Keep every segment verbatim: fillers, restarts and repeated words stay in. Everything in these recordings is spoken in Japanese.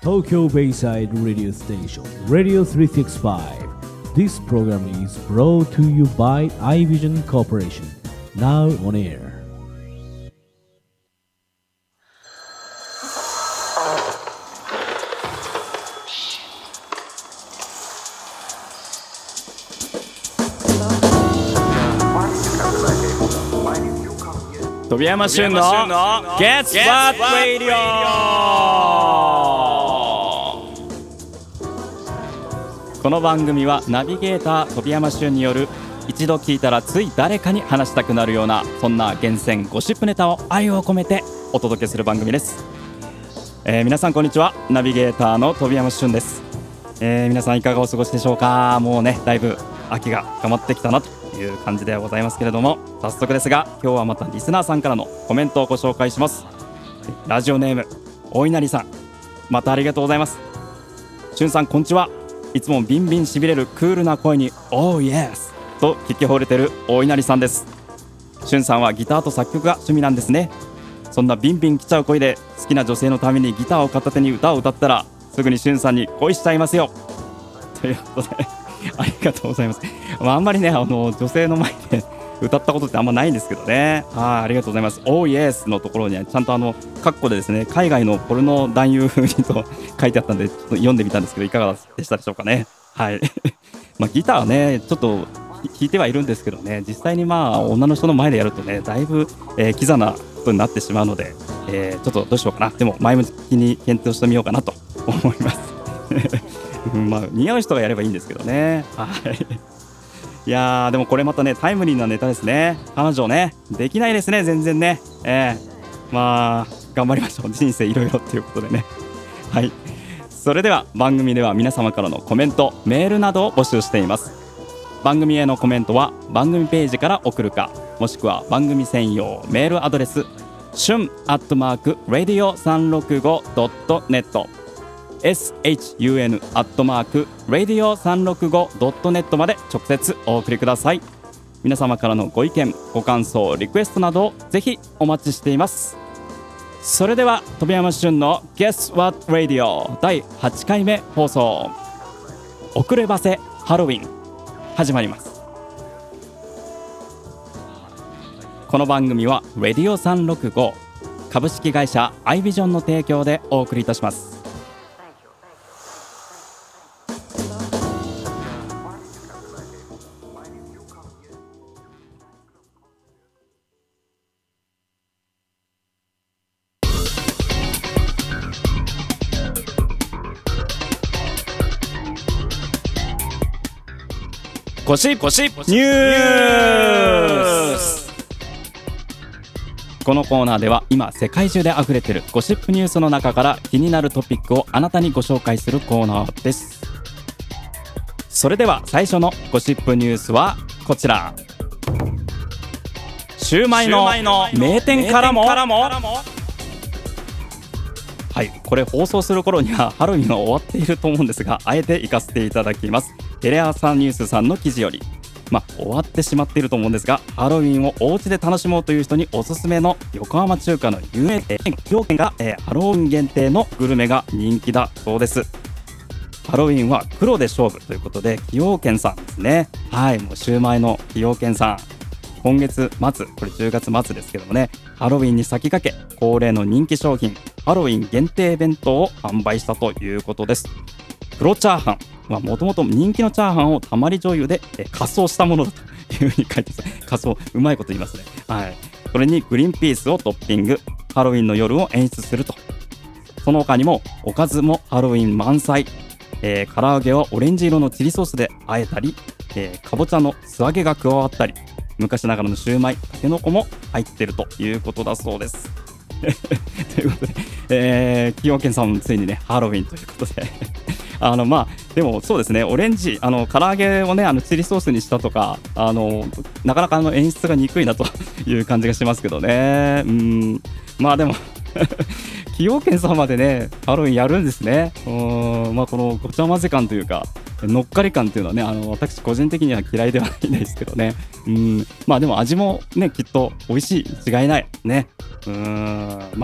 Tokyo Bayside Radio Station, Radio three sixty-five. This program is brought to you by iVision Corporation. Now on air. 飛山俊の Guess What Radio。 この番組はナビゲーター飛山俊による一度聞いたらつい誰かに話したくなるようなそんな厳選ゴシップネタを愛を込めてお届けする番組です。えー、皆さんこんにちは。ナビゲーターの飛山俊です。えー、皆さんいかがお過ごしでしょうか。もうねだいぶ秋が深まってきたなという感じではございますけれども、早速ですが今日はまたリスナーさんからのコメントをご紹介します。ラジオネームお稲荷さん、またありがとうございます。しゅんさんこんにちは。いつもビンビンしびれるクールな声に Oh yes と聞き惚れてるお稲荷さんです。しゅんさんはギターと作曲が趣味なんですね。そんなビンビン来ちゃう声で好きな女性のためにギターを片手に歌を歌ったらすぐにしゅんさんに恋しちゃいますよということでありがとうございます。まあ、あんまりねあの女性の前で歌ったことってあんまないんですけどね。はい、ありがとうございます。 Oh yes のところにはちゃんとあのカッコでですね海外のポルノ男優風にと書いてあったんでちょっと読んでみたんですけどいかがでしたでしょうかね。はいまあギターはねちょっと弾いてはいるんですけどね、実際にまあ女の人の前でやるとねだいぶ、えー、キザなことになってしまうので、えー、ちょっとどうしようかな。でも前向きに検討してみようかなと思いますまあ似合う人がやればいいんですけどね。はいいやーでもこれまたねタイムリーなネタですね。彼女ねできないですね全然ね。えー、まあ頑張りましょう。人生いろいろっていうことでね。はい、それでは番組では皆様からのコメントメールなどを募集しています。番組へのコメントは番組ページから送るか、もしくは番組専用メールアドレスシュンアットマークラディオさんろくごドットネットシュン アットマークラディオさんろくごドットネット まで直接お送りください。皆様からのご意見ご感想リクエストなどをぜひお待ちしています。それでは飛山俊の Guess What Radio だいはちかいめ放送、遅ればせハロウィン始まります。この番組はラディオさんろくご株式会社アイビジョンの提供でお送りいたします。ゴシップニュース。このコーナーでは今世界中で溢れているゴシップニュースの中から気になるトピックをあなたにご紹介するコーナーです。それでは最初のゴシップニュースはこちら。シューマイの名店からも。はい、これ放送する頃にはハロウィンは終わっていると思うんですが、あえて行かせていただきます。テレ朝ニュースさんの記事より、まあ、終わってしまっていると思うんですが、ハロウィンをお家で楽しもうという人におすすめの横浜中華の有名店崎陽軒が、えー、ハロウィン限定のグルメが人気だそうです。ハロウィンは黒で勝負ということで崎陽軒さんですね。はい、もうシューマイの崎陽軒さん、今月末、これじゅうがつ末ですけどもね、ハロウィンに先駆け恒例の人気商品ハロウィン限定弁当を販売したということです。黒チャーハン、もともと人気のチャーハンをたまり醤油でえ仮装したものだというふうに書いてます。仮装、うまいこと言いますね。はい、それにグリーンピースをトッピング、ハロウィンの夜を演出すると。その他にもおかずもハロウィン満載、えー、唐揚げをオレンジ色のチリソースで和えたり、えー、かぼちゃの素揚げが加わったり、昔ながらのシューマイ、たけのこも入っているということだそうですということで、えー、崎陽軒さんもついにねハロウィンということであのまあでもそうですね、オレンジ、あの唐揚げをねあのチリソースにしたとか、あのなかなかあの演出が憎いなという感じがしますけどね。うーん、まあでも崎陽軒さんまでねハロウィンやるんですね。うーん、まあこのごちゃ混ぜ感というか乗っかり感というのはね、あの私個人的には嫌いではないんですけどね。うん、まあでも味もねきっと美味しい、違いないね。うーん、まあ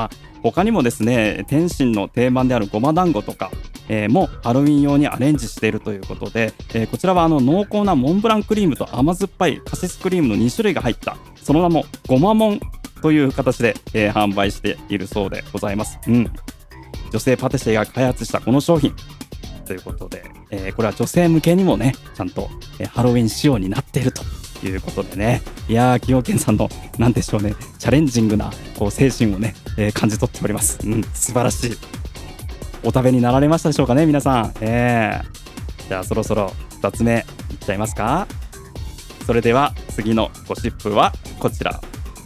他にもですね、天津の定番であるごま団子とか、えー、もハロウィン用にアレンジしているということで、えー、こちらはあの濃厚なモンブランクリームと甘酸っぱいカシスクリームのに種類が入ったその名もごまもんという形で、えー、販売しているそうでございます。うん、女性パティシエが開発したこの商品ということで、えー、これは女性向けにもねちゃんと、えー、ハロウィン仕様になっているということでね、いやー崎陽軒さんのなんでしょうね、チャレンジングなこう精神をね、えー、感じ取っております。うん、素晴らしい。お食べになられましたでしょうかね皆さん。えー、じゃあそろそろふたつめいっちゃいますか。それでは次のゴシップはこちら。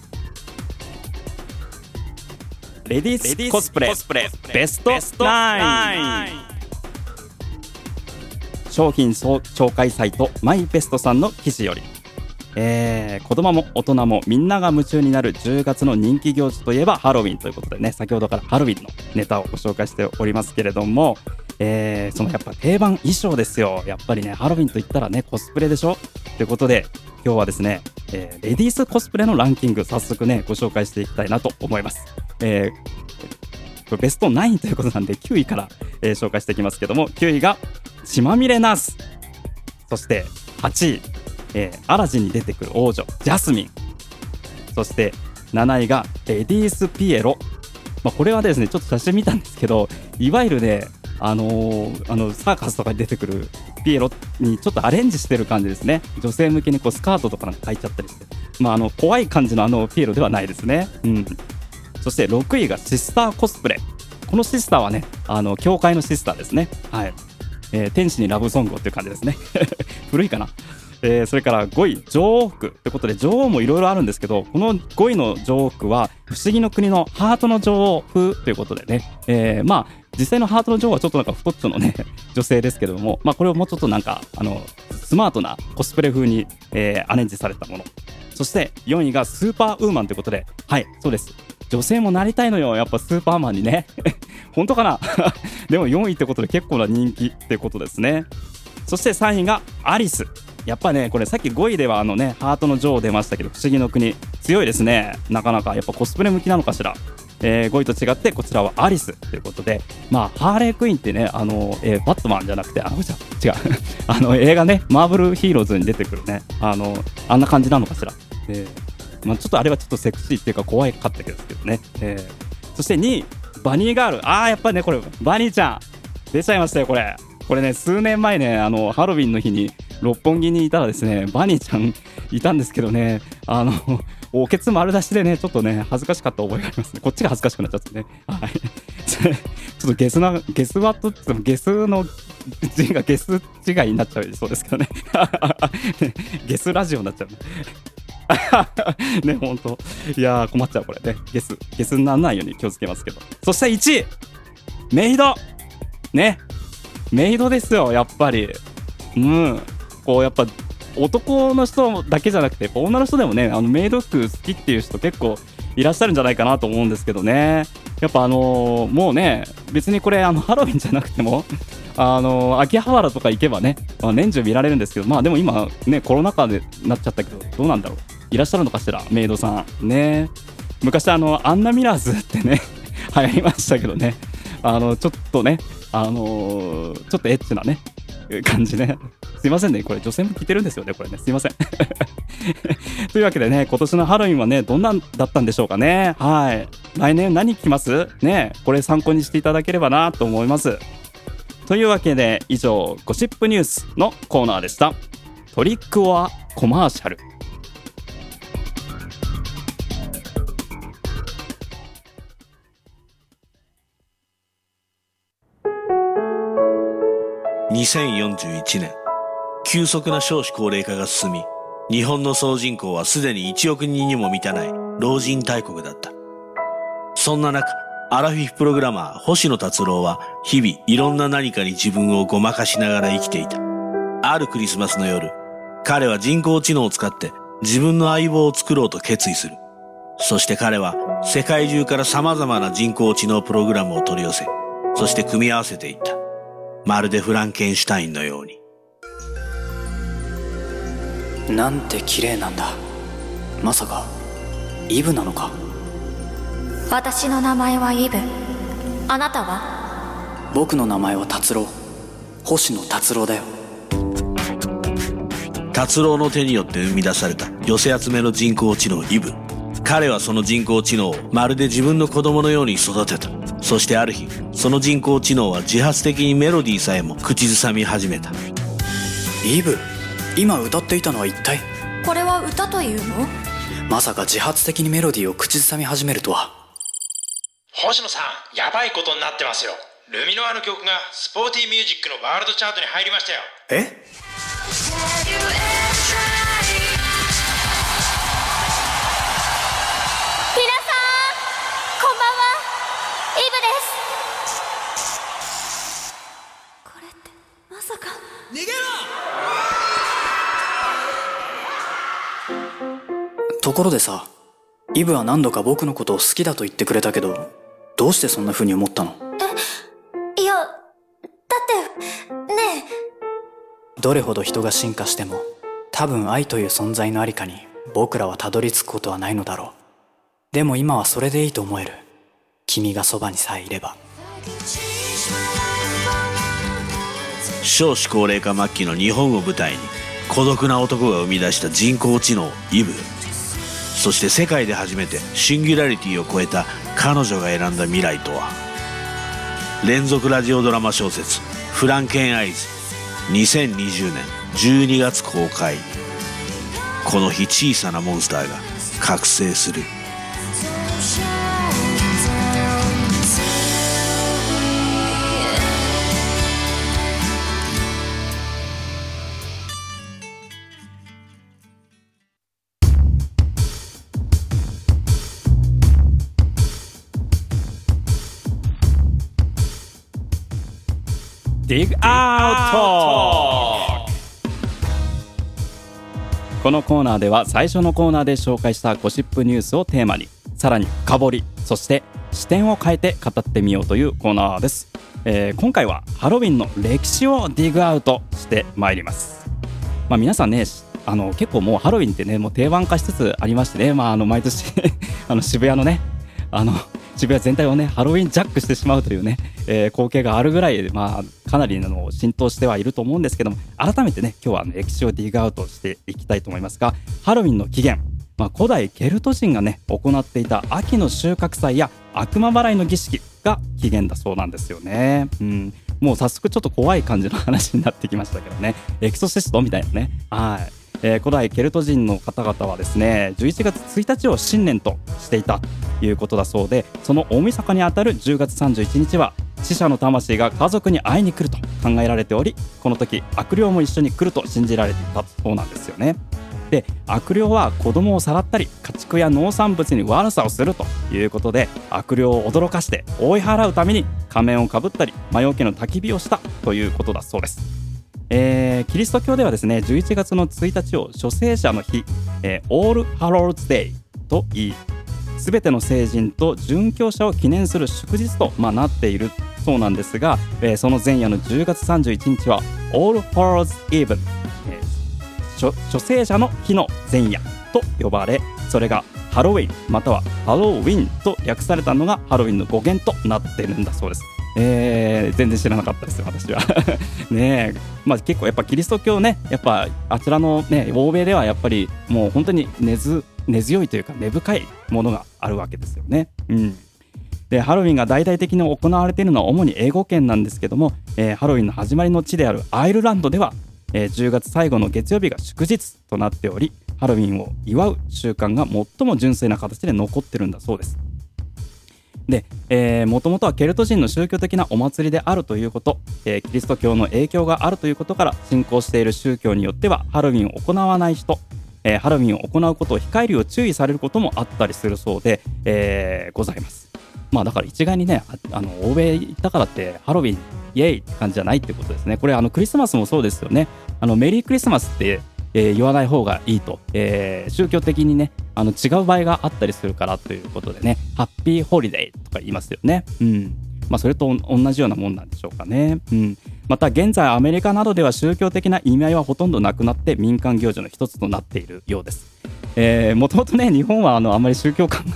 レディースコスプレベストナイン。商品紹介サイトマイベストさんの記事より、えー、子供も大人もみんなが夢中になるじゅうがつの人気行事といえばハロウィンということでね、先ほどからハロウィンのネタをご紹介しておりますけれども、えー、そのやっぱ定番衣装ですよ。やっぱりねハロウィンといったらねコスプレでしょということで、今日はですね、えー、レディースコスプレのランキング早速ねご紹介していきたいなと思います。えー、これベストナインということなんできゅういから、えー、紹介していきますけども、きゅういが血まみれナース、そしてはちい、えー、アラジンに出てくる王女ジャスミン、そしてなないがレディースピエロ、まあ、これはですねちょっと写真見たんですけど、いわゆるねあのー、あのサーカスとかに出てくるピエロにちょっとアレンジしてる感じですね。女性向けにこうスカートとかなんか履いちゃったりして、まあ、あの怖い感じのあのピエロではないですね。うん、そしてろくいがシスターコスプレ。このシスターはねあの教会のシスターですね。はい、えー、天使にラブソングをっていう感じですね古いかな。えー、それからごい女王服ということで、女王もいろいろあるんですけど、このごいの女王服は不思議の国のハートの女王風ということでね、えー、まあ実際のハートの女王はちょっとなんか太っちょのね女性ですけども、まあこれをもうちょっとなんかあのスマートなコスプレ風に、えー、アレンジされたもの。そしてよんいがスーパーウーマンということで、はいそうです、女性もなりたいのよやっぱスーパーマンにね本当かなでもよんいってことで結構な人気ってことですね。そしてさんいがアリス。やっぱねこれさっきごいではあのねハートの女王出ましたけど、不思議の国強いですね。なかなかやっぱコスプレ向きなのかしら。えー、ごいと違ってこちらはアリスということで、まあハーレークイーンってねあの、えー、バットマンじゃなくてあのじゃ違うあの映画ねマーブルヒーローズに出てくるねあのあんな感じなのかしら。えーまあ、ちょっとあれはちょっとセクシーっていうか怖いかったですけどね。えー、そしてにいバニーガール。あーやっぱりねこれバニーちゃん出ちゃいましたよ。これこれね数年前ねあのハロウィンの日に六本木にいたらですねバニーちゃんいたんですけどね、あのおけつ丸出しでねちょっとね恥ずかしかった覚えがありますね。こっちが恥ずかしくなっちゃってね、はいちょっとゲスなゲスワットって言ってもゲスの字がゲス違いになっちゃうそうですけどねゲスラジオになっちゃうね本当いやー困っちゃうこれね。ゲスゲスにならないように気をつけますけど。そしていちいメイドね、メイドですよやっぱり。うんこうやっぱ男の人だけじゃなくて女の人でもねあのメイド服好きっていう人結構いらっしゃるんじゃないかなと思うんですけどね。やっぱあのー、もうね別にこれあのハロウィンじゃなくてもあのー、秋葉原とか行けばね、まあ、年中見られるんですけど、まあでも今ねコロナ禍でなっちゃったけどどうなんだろう、いらっしゃるのかしらメイドさんね。昔あのアンナミラーズってね流行りましたけどね、あのちょっとねあのー、ちょっとエッチなね感じね。すいませんねこれ女性も聞いてるんですよねこれね、すいませんというわけでね今年のハロウィンはねどんなんだったんでしょうかね。はい来年何聞きますね、これ参考にしていただければなと思います。というわけで以上ゴシップニュースのコーナーでした。トリックオアコマーシャル。 にせんよんじゅういちねん、急速な少子高齢化が進み、日本の総人口はすでにいちおくにんにも満たない老人大国だった。そんな中、アラフィフプログラマー星野達郎は日々いろんな何かに自分をごまかしながら生きていた。あるクリスマスの夜、彼は人工知能を使って自分の相棒を作ろうと決意する。そして彼は世界中から様々な人工知能プログラムを取り寄せ、そして組み合わせていった。まるでフランケンシュタインのように。 なんて綺麗なんだ。まさかイブなのか。 私の名前はイブ。あなたは？ 僕の名前は達郎。星野達郎だよ。 達郎の手によって生み出された寄せ集めの人工知能イブ。彼はその人工知能をまるで自分の子供のように育てた。そしてある日、その人工知能は自発的にメロディーさえも口ずさみ始めた。 イブ、今歌っていたのは一体？ これは歌というの？ まさか自発的にメロディーを口ずさみ始めるとは。 星野さん、やばいことになってますよ。ルミノアの曲がスポーティーミュージックのワールドチャートに入りましたよ。 え？ 皆さん、こんばんは。イブです。これってまさか。逃げろ！ところでさ、イブは何度か僕のことを好きだと言ってくれたけど、どうしてそんな風に思ったの？ え、いや、だってねえ、どれほど人が進化しても、多分愛という存在のありかに僕らはたどり着くことはないのだろう。でも今はそれでいいと思える。君がそばにさえいれば。 少子高齢化末期の日本を舞台に孤独な男が生み出した人工知能イブ。そして世界で初めてシンギュラリティを超えた彼女が選んだ未来とは。連続ラジオドラマ小説フランケンアイズ、にせんにじゅうねんじゅうにがつ公開。この日小さなモンスターが覚醒する。 Dig Out! このコーナーでは最初のコーナーで紹介したゴシップニュースをテーマにさらに深掘り、そして視点を変えて語ってみようというコーナーです。えー、今回はハロウィンの歴史をディグアウトしてまいります。まあ、皆さんね、あの結構もうハロウィンってねもう定番化しつつありましてね、まあ、あの毎年あの渋谷のねあの渋谷全体をねハロウィンジャックしてしまうというね、えー、光景があるぐらい、まあ、かなりの浸透してはいると思うんですけども、改めてね今日は、ね、歴史をディグアウトしていきたいと思いますが、ハロウィンの起源、まあ、古代ケルト人がね行っていた秋の収穫祭や悪魔払いの儀式が起源だそうなんですよね。うん、もう早速ちょっと怖い感じの話になってきましたけどね、エクソシストみたいなね。はい、えー、古代ケルト人の方々はですねじゅういちがつついたちを新年としていたということだそうで、その大晦日にあたるじゅうがつさんじゅういちにちは死者の魂が家族に会いに来ると考えられており、この時悪霊も一緒に来ると信じられていたそうなんですよね。で、悪霊は子供をさらったり家畜や農産物に悪さをするということで、悪霊を驚かして追い払うために仮面をかぶったり魔除けの焚き火をしたということだそうです。えー、キリスト教ではですねじゅういちがつのついたちを諸聖者の日、えー、オールハローズデイと言い、すべての聖人と殉教者を記念する祝日と、まあ、なっているそうなんですが、えー、その前夜のじゅうがつさんじゅういちにちはオールハローズイブン、えー、諸, 諸聖者の日の前夜と呼ばれ、それがハロウィンまたはハロウィンと略されたのがハロウィンの語源となっているんだそうです。えー、全然知らなかったですよ私はねえ、まあ、結構やっぱキリスト教ね、やっぱあちらのね欧米ではやっぱりもう本当に根ず根強いというか根深いものがあるわけですよね。うん、でハロウィンが大々的に行われているのは主に英語圏なんですけども、えー、ハロウィンの始まりの地であるアイルランドでは、えー、じゅうがつ最後の月曜日が祝日となっており、ハロウィンを祝う習慣が最も純粋な形で残ってるんだそうです。で、えー、もともとはケルト人の宗教的なお祭りであるということ、えー、キリスト教の影響があるということから信仰している宗教によってはハロウィンを行わない人、えー、ハロウィンを行うことを控えるよう注意されることもあったりするそうで、えー、ございます。まあだから一概にね あ, あの欧米行ったからってハロウィンイエイって感じじゃないってことですね。これあのクリスマスもそうですよね。あのメリークリスマスってえー、言わない方がいいと、えー、宗教的にねあの違う場合があったりするからということでね、ハッピーホリデーとか言いますよね。うん、まあ、それと同じようなもんなんでしょうかね。うん、また現在アメリカなどでは宗教的な意味合いはほとんどなくなって民間行事の一つとなっているようです。えー、もともとね日本はあのあんまり宗教観が、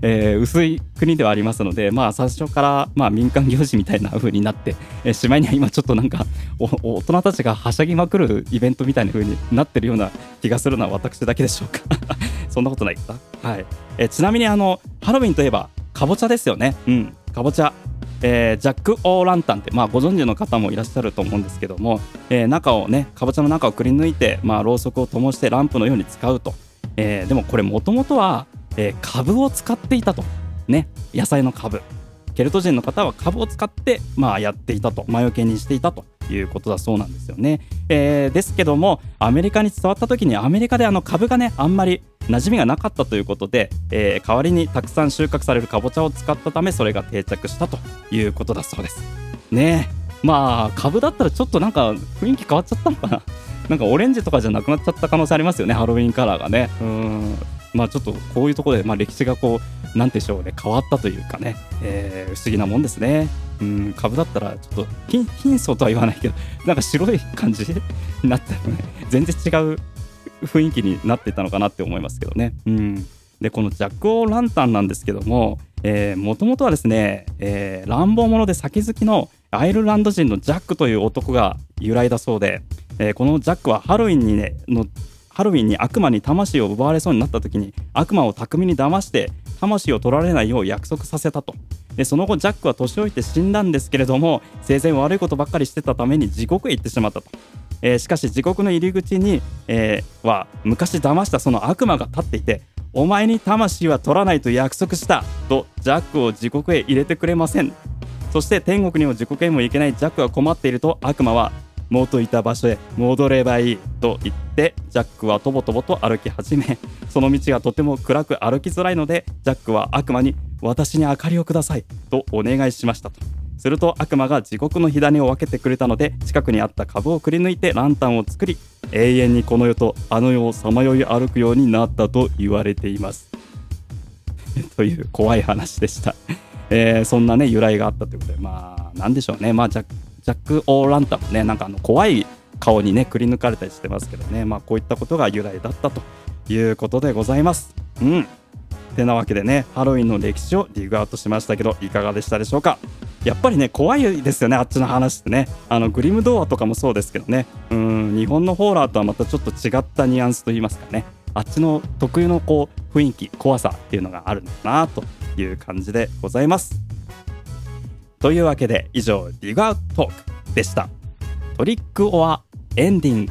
えー、薄い国ではありますので、まあ、最初から、まあ、民間行事みたいな風になって、えー、しまいには今ちょっとなんかお大人たちがはしゃぎまくるイベントみたいな風になってるような気がするのは私だけでしょうかそんなことないか、はいえー、ちなみにあのハロウィンといえばかぼちゃですよね。うんかぼちゃ、えー、ジャック・オー・ランタンって、まあ、ご存知の方もいらっしゃると思うんですけども、えー、中をねかぼちゃの中をくり抜いて、まあ、ろうそくを灯してランプのように使うと、えー、でもこれもともとは、えー、株を使っていたとね野菜の株ケルト人の方は株を使って、まあ、やっていたと魔除けにしていたということだそうなんですよね、えー、ですけどもアメリカに伝わった時にアメリカであの株がねあんまり馴染みがなかったということで、えー、代わりにたくさん収穫されるかぼちゃを使ったためそれが定着したということだそうですね。えまあ株だったらちょっとなんか雰囲気変わっちゃったのかななんかオレンジとかじゃなくなっちゃった可能性ありますよねハロウィンカラーがね。うーんまあちょっとこういうところで、まあ、歴史がこうなんでしょうね変わったというかね、えー、不思議なもんですね。うん株だったらちょっと貧貧相とは言わないけどなんか白い感じになったよね全然違う雰囲気になってたのかなって思いますけどね。うんでこのジャック・オー・ランタンなんですけどももともとはですね、えー、乱暴者で酒好きのアイルランド人のジャックという男が由来だそうで、えー、このジャックはハロウィンにねのハロウィンに悪魔に魂を奪われそうになった時に悪魔を巧みに騙して魂を取られないよう約束させたと。でその後ジャックは年老いて死んだんですけれども生前悪いことばっかりしてたために地獄へ行ってしまったと、えー、しかし地獄の入り口に、えー、は昔騙したその悪魔が立っていてお前に魂は取らないと約束したとジャックを地獄へ入れてくれません。そして天国にも地獄へも行けないジャックが困っていると悪魔は元いた場所へ戻ればいいと言ってジャックはとぼとぼと歩き始めその道がとても暗く歩きづらいのでジャックは悪魔に私に明かりをくださいとお願いしましたと。すると悪魔が地獄の火種を分けてくれたので近くにあった株をくり抜いてランタンを作り永遠にこの世とあの世をさまよい歩くようになったと言われていますという怖い話でした、えー、そんなね由来があったということでまあなんでしょうねまあジャックジャック・オー・ランタンもねなんかあの怖い顔にねくり抜かれたりしてますけどねまあこういったことが由来だったということでございます。うんてなわけでねハロウィンの歴史をディグアウトしましたけどいかがでしたでしょうか。やっぱりね怖いですよねあっちの話ってねあのグリム童話とかもそうですけどねうん日本のホラーとはまたちょっと違ったニュアンスといいますかねあっちの特有のこう雰囲気怖さっていうのがあるんだなという感じでございます。というわけで以上ディグアウトトークでした。トリックオアエンディング。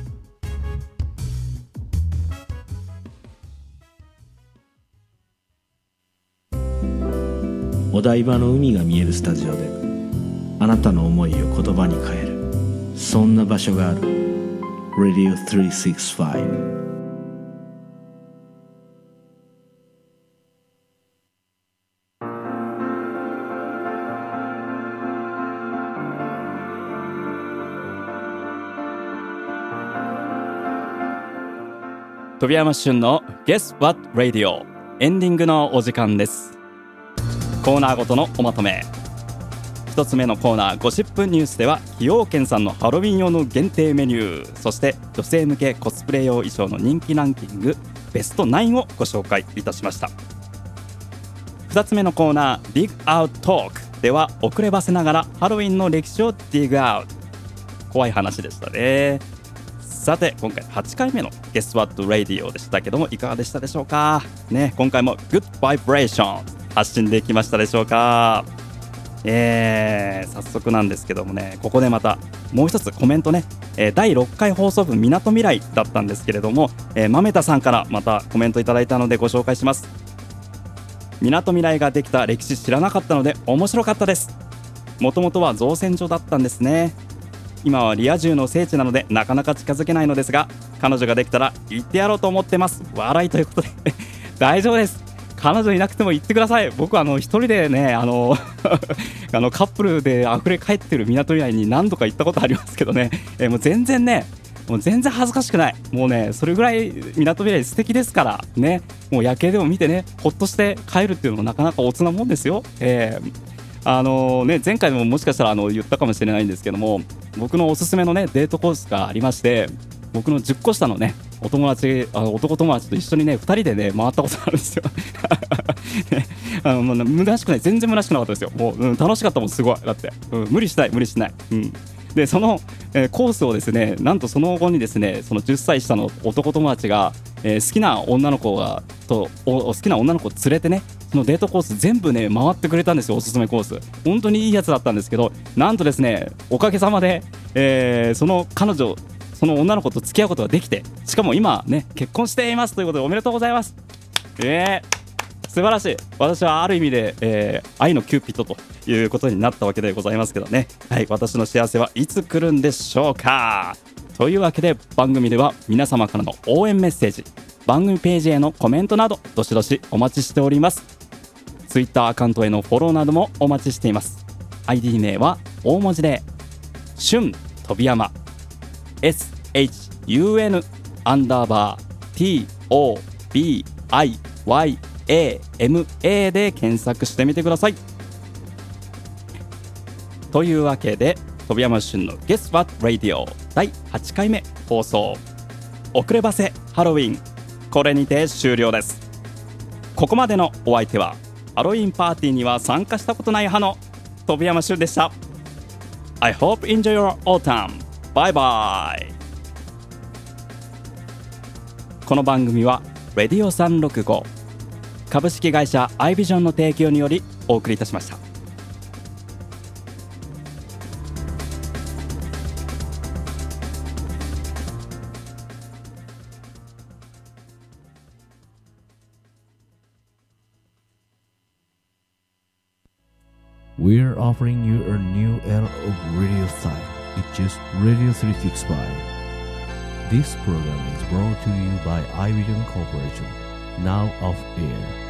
お台場の海が見えるスタジオであなたの思いを言葉に変えるそんな場所がある ラディオさんびゃくろくじゅうご。 飛山俊の Guess What Radio エンディングのお時間です。コーナーごとのおまとめ。一つ目のコーナーゴシップニュースでは崎陽軒さんのハロウィン用の限定メニューそして女性向けコスプレ用衣装の人気ランキングベストナインをご紹介いたしました。二つ目のコーナー Dig Out Talk では遅ればせながらハロウィンの歴史を Dig Out。 怖い話でしたね。さて今回はちかいめの Guess What Radio でしたけどもいかがでしたでしょうか、ね、今回も Good Vibration 発信できましたでしょうか。えー、早速なんですけどもねここでまたもう一つコメントね、えー、だいろっかい放送分みなとみらいだったんですけれども、えー、まめたさんからまたコメントいただいたのでご紹介します。みなとみらいができた歴史知らなかったので面白かったです。もともとは造船所だったんですね。今はリア充の聖地なのでなかなか近づけないのですが彼女ができたら行ってやろうと思ってます。笑いということで大丈夫です。彼女いなくても行ってください。僕はあの一人でねあのあのカップルで溢れ返ってる港以外に何度か行ったことありますけどね、えー、もう全然ねもう全然恥ずかしくない。もうねそれぐらい港未来素敵ですからね。もう夜景でも見てねほっとして帰るっていうのもなかなかおつなもんですよ。えーあのーね、前回ももしかしたらあの言ったかもしれないんですけども僕のおすすめの、ね、デートコースがありまして僕のじゅっこ下のねお友達あ男友達と一緒にねふたりでね回ったことあるんですよあのもう虚しくない、全然虚しくなかったですよ。もう、うん、楽しかったもん、すごい。だって、うん、無理しない無理しない、うん、でその、えー、コースをですね、なんとその後にですね、そのじゅっさい下の男友達が、えー、好きな女の子がとお好きな女の子を連れてね、そのデートコース全部ね回ってくれたんですよ。おすすめコース本当にいいやつだったんですけど、なんとですね、おかげさまで、えー、その彼女その女の子と付き合うことができて、しかも今ね結婚していますということで、おめでとうございます。えー、素晴らしい。私はある意味で、えー、愛のキューピッドということになったわけでございますけどね。はい、私の幸せはいつ来るんでしょうか。というわけで、番組では皆様からの応援メッセージ、番組ページへのコメントなどどしどしお待ちしております。ツイッターアカウントへのフォローなどもお待ちしています。 アイディー 名は大文字で春飛山 エスエイチユーエヌ アンダーバー ティーオービーアイワイエーエムエー で検索してみてください。というわけで、飛山俊の Guess What Radio だいはちかいめ放送、遅ればせハロウィン、これにて終了です。ここまでのお相手は、ハロウィンパーティーには参加したことない派の飛山俊でした。 I hope enjoy your autumn. Bye bye. この番組はレディオさんろくご株式会社アイビジョンの提供によりお送りいたしました。 We're offering you a new era of radio style. It's just Radio three sixty-five. This program is brought to you by iVision Corporation. Now off air.